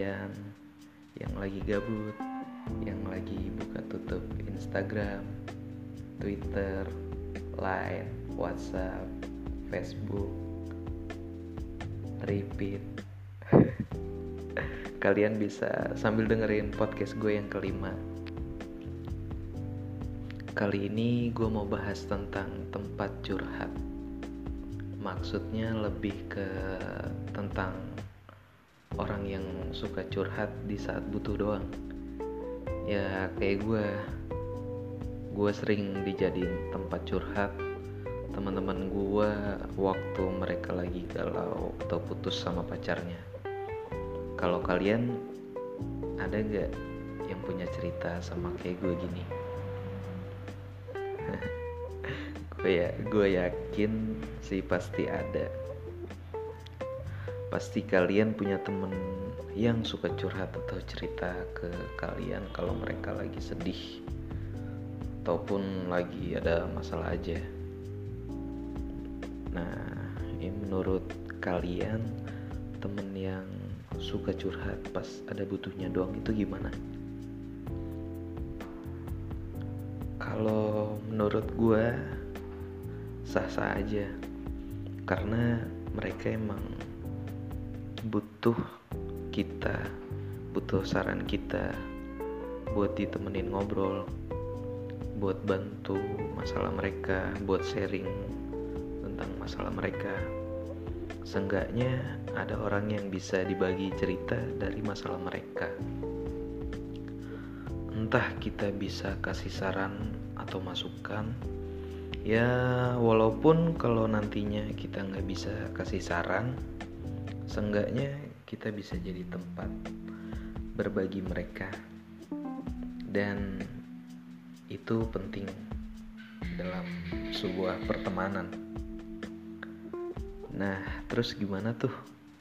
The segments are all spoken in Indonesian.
kalian yang lagi gabut, yang lagi buka tutup Instagram, Twitter, Line, WhatsApp, Facebook, repeat. Kalian bisa sambil dengerin podcast gue yang kelima. Kali ini gue mau bahas tentang tempat curhat. Maksudnya lebih ke tentang orang yang suka curhat di saat butuh doang. Ya kayak gue sering dijadiin tempat curhat teman-teman gue waktu mereka lagi galau atau putus sama pacarnya. Kalau kalian ada gak yang punya cerita sama kayak gue gini? Gue yakin sih pasti ada. Pasti kalian punya temen yang suka curhat atau cerita ke kalian kalau mereka lagi sedih ataupun lagi ada masalah aja. Nah, menurut kalian temen yang suka curhat pas ada butuhnya doang itu gimana? Kalau menurut gue sah-sah aja, karena mereka emang butuh saran kita buat ditemenin ngobrol, buat bantu masalah mereka, buat sharing tentang masalah mereka. Seenggaknya ada orang yang bisa dibagi cerita dari masalah mereka. Entah kita bisa kasih saran atau masukan. Ya walaupun kalau nantinya kita gak bisa kasih saran, seenggaknya kita bisa jadi tempat berbagi mereka. Dan itu penting dalam sebuah pertemanan. Nah terus gimana tuh?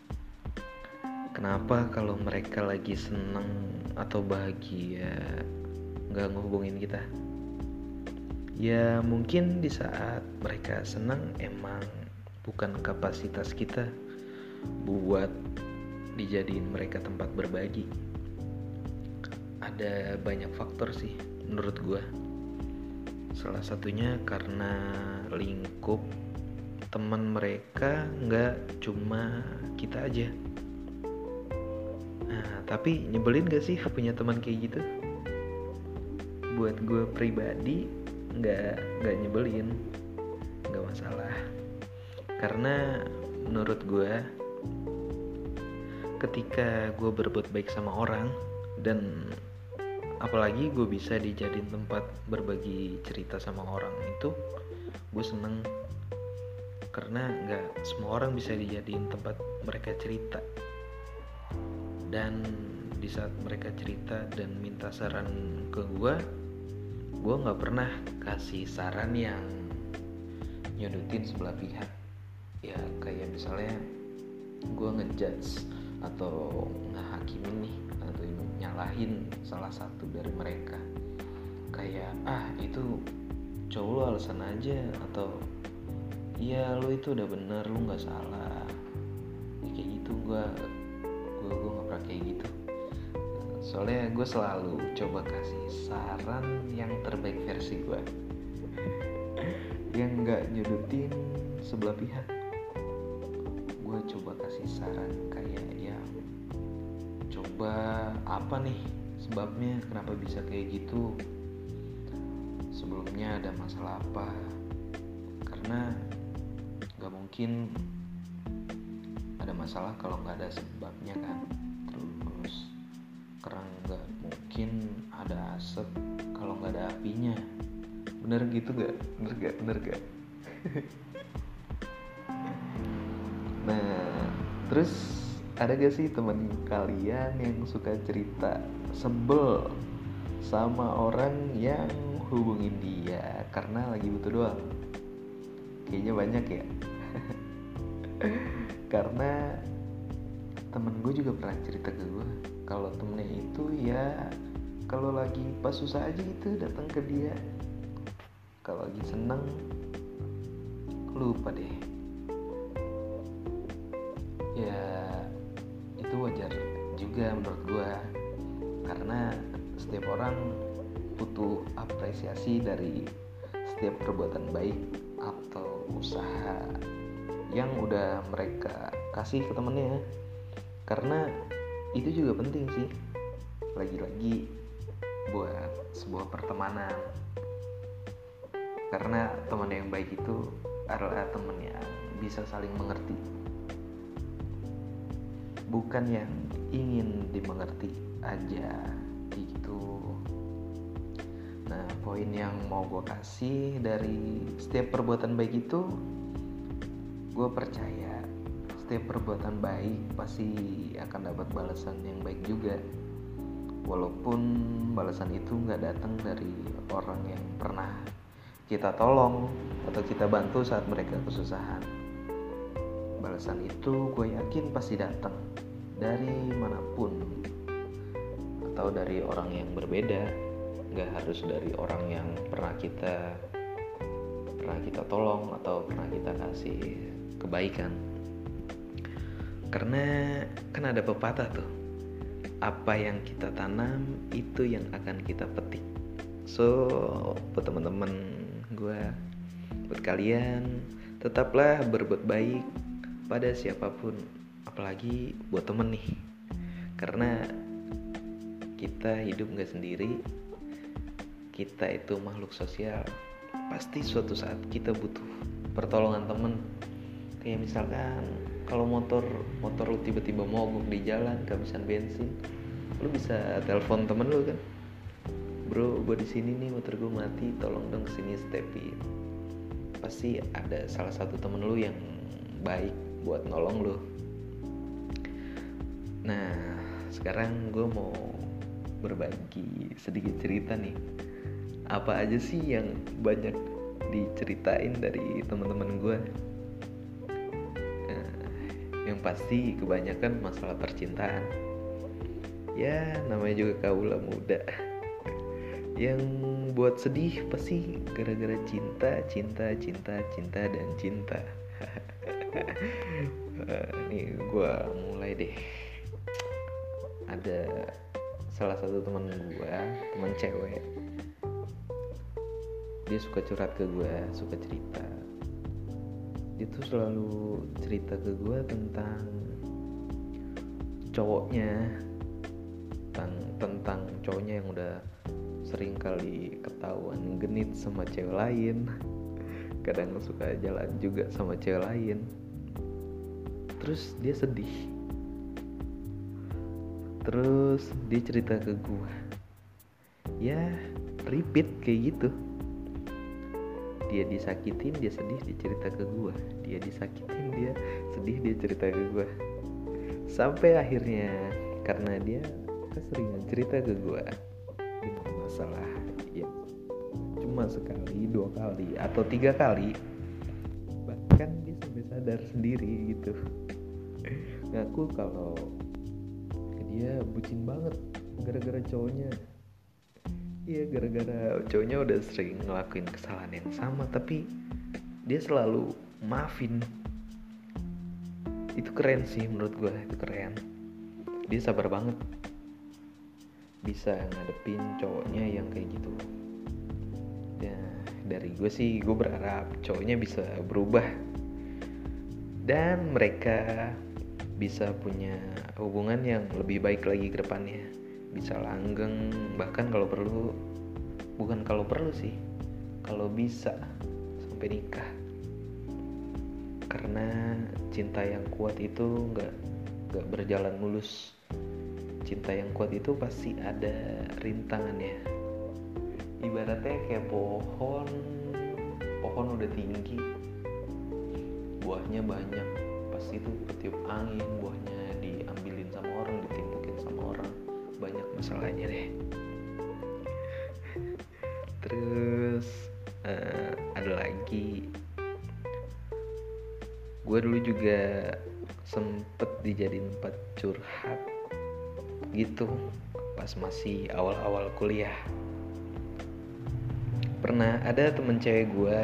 Kenapa kalau mereka lagi seneng atau bahagia gak ngehubungin kita? Ya mungkin di saat mereka senang emang bukan kapasitas kita buat dijadiin mereka tempat berbagi. Ada banyak faktor sih menurut gue. Salah satunya karena lingkup teman mereka gak cuma kita aja. Nah tapi nyebelin gak sih punya teman kayak gitu? Buat gue pribadi nggak nyebelin, nggak masalah, karena menurut gue ketika gue berbuat baik sama orang dan apalagi gue bisa dijadiin tempat berbagi cerita sama orang, itu gue seneng, karena nggak semua orang bisa dijadiin tempat mereka cerita. Dan di saat mereka cerita dan minta saran ke gue nggak pernah kasih saran yang nyudutin sebelah pihak. Ya kayak misalnya gue ngejudge atau ngehakimin nih atau nyalahin salah satu dari mereka, kayak itu cowok lu alasan aja, atau iya lu itu udah bener, lu nggak salah. Ya, kayak gitu gue nggak pernah kayak gitu. Soalnya gue selalu coba kasih saran yang terbaik versi gue, yang gak nyudutin sebelah pihak. Gue coba kasih saran kayak ya coba apa nih sebabnya kenapa bisa kayak gitu, sebelumnya ada masalah apa, karena gak mungkin ada masalah kalau gak ada sebabnya kan. Terus karena gak mungkin ada asap kalau gak ada apinya. Bener gitu gak? Bener gak? Nah terus ada gak sih teman kalian yang suka cerita sebel sama orang yang hubungin dia karena lagi butuh doang? Kayaknya banyak ya. Karena temen gue juga pernah cerita ke gue kalau temennya itu ya kalau lagi pas susah aja gitu datang ke dia, kalau lagi seneng lupa deh. Ya itu wajar juga menurut gue, karena setiap orang butuh apresiasi dari setiap perbuatan baik atau usaha yang udah mereka kasih ke temennya, karena itu juga penting sih, lagi-lagi buat sebuah pertemanan. Karena teman yang baik itu adalah teman yang bisa saling mengerti, bukan yang ingin dimengerti aja gitu. Nah, poin yang mau gue kasih dari setiap perbuatan baik itu, gue percaya setiap perbuatan baik pasti akan dapat balasan yang baik juga, walaupun balasan itu gak datang dari orang yang pernah kita tolong atau kita bantu saat mereka kesusahan. Balasan itu gue yakin pasti datang dari manapun atau dari orang yang berbeda, gak harus dari orang yang pernah kita tolong atau pernah kita kasih kebaikan. Karena kan ada pepatah tuh, apa yang kita tanam itu yang akan kita petik. So buat teman-teman gue, buat kalian, tetaplah berbuat baik pada siapapun, apalagi buat temen nih. Karena kita hidup gak sendiri, kita itu makhluk sosial. Pasti suatu saat kita butuh pertolongan temen. Kayak misalkan kalau motor lu tiba-tiba mogok di jalan, kehabisan bensin, lu bisa telepon temen lu kan, bro, gue di sini nih, motor gue mati, tolong dong kesini stepin. Pasti ada salah satu temen lu yang baik buat nolong lu. Nah, sekarang gue mau berbagi sedikit cerita nih. Apa aja sih yang banyak diceritain dari teman-teman gue? Yang pasti kebanyakan masalah percintaan. Ya, namanya juga kaula muda. Yang buat sedih pasti gara-gara cinta dan cinta. Nih gue mulai deh. Ada salah satu teman gue, teman cewek. Dia suka curhat ke gue, suka cerita. Dia tuh selalu cerita ke gue tentang cowoknya, tentang cowoknya yang udah sering kali ketahuan genit sama cewek lain, kadang suka jalan juga sama cewek lain. Terus dia sedih, terus dia cerita ke gue, ya repeat kayak gitu. Dia disakitin, dia sedih, dia cerita ke gue. Dia disakitin, dia sedih, dia cerita ke gue. Sampai akhirnya karena dia keseringan cerita ke gue dengan masalah ya cuma sekali, 2 kali, atau 3 kali, bahkan dia sampai sadar sendiri gitu. Ngaku kalau dia bucin banget gara-gara cowoknya. Iya, gara-gara cowoknya udah sering ngelakuin kesalahan yang sama, tapi dia selalu maafin. Itu keren sih menurut gue, itu keren. Dia sabar banget bisa ngadepin cowoknya yang kayak gitu. Ya, dari gue sih, gue berharap cowoknya bisa berubah dan mereka bisa punya hubungan yang lebih baik lagi ke depannya. Bisa langgeng, bahkan kalau bisa sampai nikah. Karena cinta yang kuat itu gak berjalan mulus. Cinta yang kuat itu pasti ada rintangannya. Ibaratnya kayak pohon udah tinggi, buahnya banyak, pasti itu ketiup angin, buahnya diambilin sama orang, ditimpukin sama orang, banyak masalahnya deh. Terus ada lagi, gue dulu juga sempet dijadiin tempat curhat gitu pas masih awal-awal kuliah. Pernah ada temen cewek gue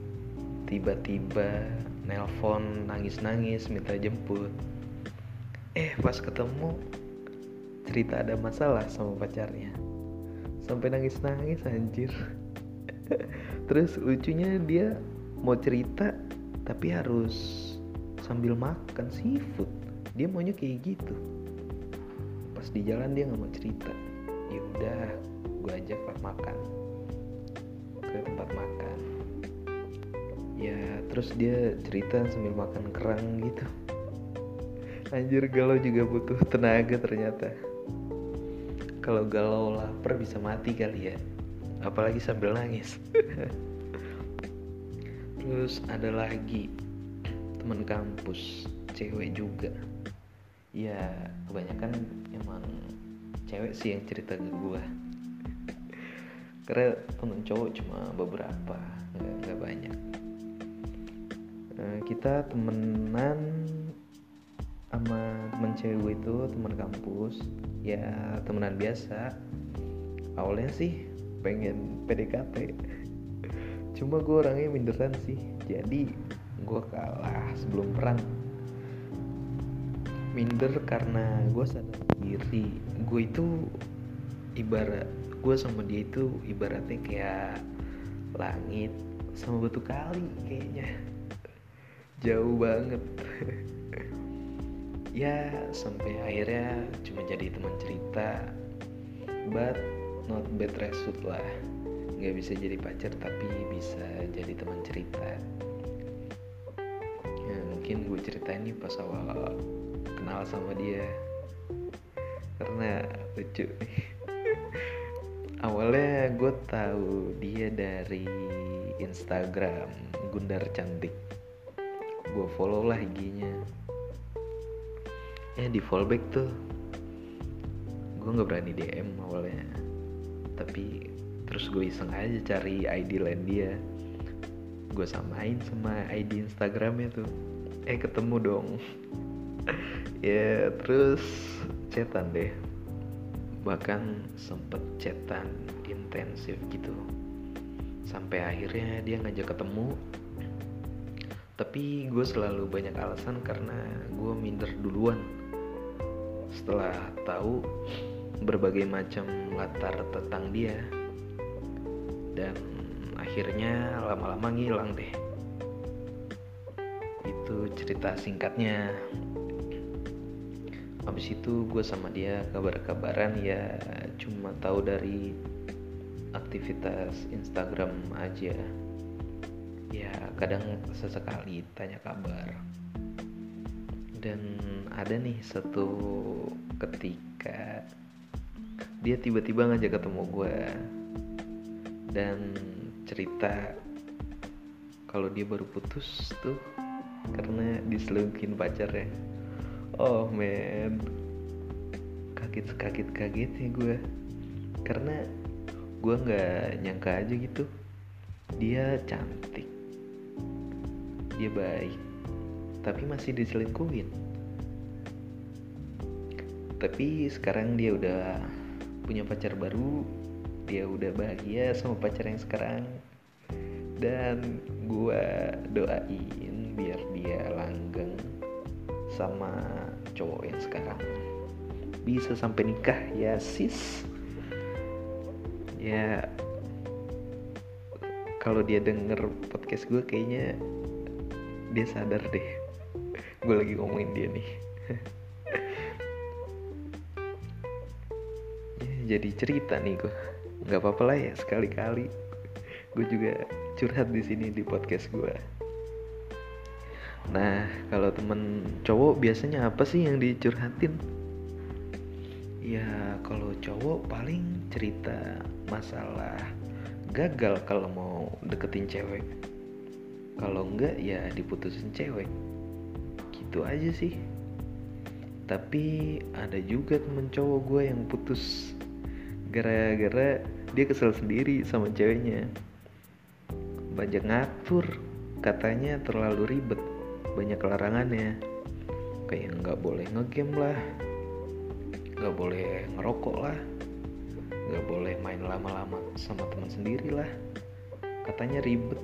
tiba-tiba nelpon nangis-nangis minta jemput. Pas ketemu cerita ada masalah sama pacarnya, sampai nangis-nangis anjir. Terus lucunya dia mau cerita tapi harus sambil makan seafood. Dia maunya kayak gitu. Pas di jalan dia nggak mau cerita. Ya udah, gue ajak makan ke tempat makan. Ya terus dia cerita sambil makan kerang gitu. Anjir, galau juga butuh tenaga ternyata. Kalau galau lapar bisa mati kali ya, apalagi sambil nangis. Terus ada lagi teman kampus, cewek juga. Ya kebanyakan emang cewek sih yang cerita ke gue, karena temen cowok cuma beberapa, nggak banyak. Kita temenan sama temen cewek itu, teman kampus, ya temenan biasa. Awalnya sih pengen PDKT, cuma gue orangnya minderan sih, jadi gue kalah sebelum perang. Minder karena gue sadar diri, gue sama dia itu ibaratnya kayak langit sama batu kali kayaknya, jauh banget. Ya sampai akhirnya cuma jadi teman cerita, but not bad result lah. Nggak bisa jadi pacar tapi bisa jadi teman cerita. Ya mungkin gue ceritain nih pas awal kenal sama dia, karena lucu nih. Awalnya gue tahu dia dari Instagram Gundar Cantik. Gue follow lah IG-nya. Ya di fallback tuh gue nggak berani DM awalnya, tapi terus gue iseng aja cari ID lain dia, gue samain sama ID Instagramnya tuh, ketemu dong. Ya terus chatan deh, bahkan sempet chatan intensif gitu, sampai akhirnya dia ngajak ketemu. Tapi gue selalu banyak alasan karena gue minder duluan setelah tahu berbagai macam latar tentang dia, dan akhirnya lama-lama ngilang deh. Itu cerita singkatnya. Abis itu gue sama dia kabar-kabaran, ya cuma tahu dari aktivitas Instagram aja. Ya kadang sesekali tanya kabar. Dan ada nih satu ketika dia tiba-tiba ngajak ketemu gue dan cerita kalau dia baru putus tuh karena diselingkuhin pacarnya. Oh man, kagetnya gue, karena gue nggak nyangka aja gitu. Dia cantik, dia baik, tapi masih diselingkuhin. Tapi sekarang dia udah punya pacar baru, dia udah bahagia sama pacar yang sekarang. Dan gue doain biar dia langgeng sama cowok yang sekarang, bisa sampai nikah ya sis. Ya kalau dia denger podcast gue kayaknya dia sadar deh gue lagi ngomongin dia nih. Ya, jadi cerita nih gue, nggak apa-apa lah ya, sekali-kali gue juga curhat di sini di podcast gue. Nah kalau temen cowok biasanya apa sih yang dicurhatin? Ya kalau cowok paling cerita masalah gagal kalau mau deketin cewek, kalau enggak ya diputusin cewek, gitu aja sih. Tapi ada juga temen cowok gue yang putus gara-gara dia kesel sendiri sama ceweknya, banyak ngatur, katanya terlalu ribet, banyak larangannya, kayak nggak boleh ngegame lah, nggak boleh ngerokok lah, nggak boleh main lama-lama sama teman sendiri lah, katanya ribet.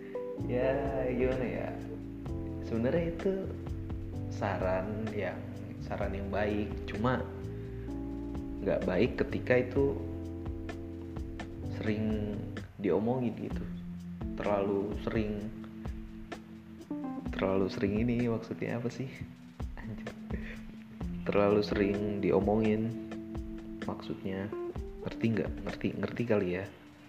Ya gimana ya, sebenarnya itu saran yang saran yang baik, cuma nggak baik ketika itu sering diomongin gitu, terlalu sering ini maksudnya apa sih? Anjir. Terlalu sering diomongin maksudnya, ngerti nggak? Ngerti kali ya.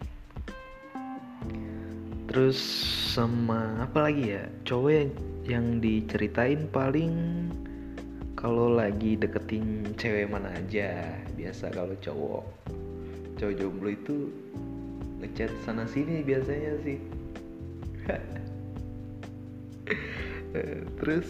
Terus sama apa lagi ya, cowok yang diceritain paling kalau lagi deketin cewek mana aja. Biasa kalau cowok jomblo itu ngechat sana sini biasanya sih. Terus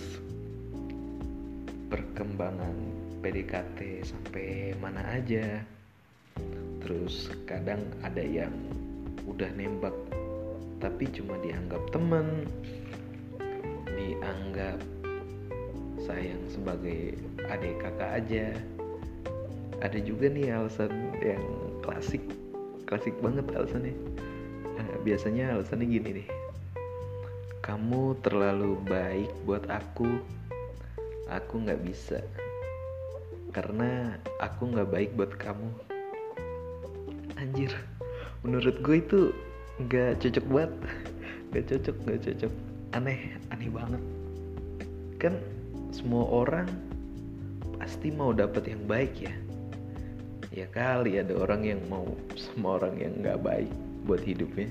perkembangan PDKT sampai mana aja. Terus kadang ada yang udah nembak tapi cuma dianggap teman, dianggap sayang sebagai adik kakak aja. Ada juga nih alasan yang klasik banget alasannya. Biasanya alasannya gini nih, kamu terlalu baik buat aku nggak bisa karena aku nggak baik buat kamu. Anjir, menurut gue itu nggak cocok banget. nggak cocok, aneh banget. Kan semua orang pasti mau dapat yang baik ya. Ya kali ada orang yang mau sama orang yang nggak baik buat hidupnya.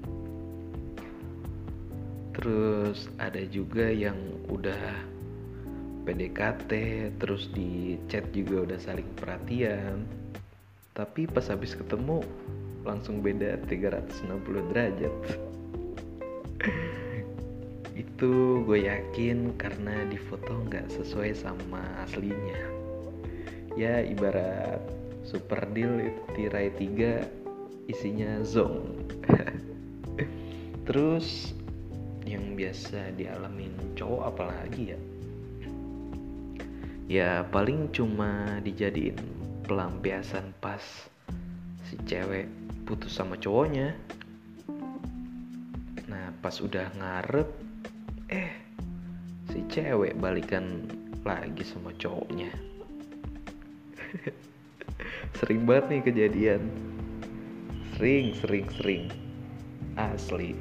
Terus ada juga yang udah PDKT, terus di chat juga udah saling perhatian, tapi pas habis ketemu langsung beda 360 derajat. Itu gue yakin karena di foto gak sesuai sama aslinya. Ya ibarat super deal itu tirai 3 isinya zong. Terus yang biasa dialamin cowok apalagi ya? Ya paling cuma dijadiin pelampiasan pas si cewek putus sama cowoknya. Nah pas udah ngarep, si cewek balikan lagi sama cowoknya. Sering banget nih kejadian. Sering asli.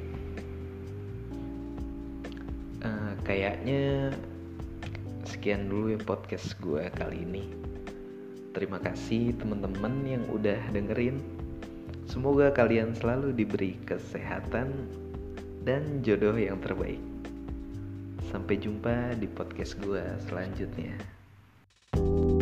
Kayaknya sekian dulu ya podcast gue kali ini. Terima kasih teman-teman yang udah dengerin. Semoga kalian selalu diberi kesehatan dan jodoh yang terbaik. Sampai jumpa di podcast gue selanjutnya.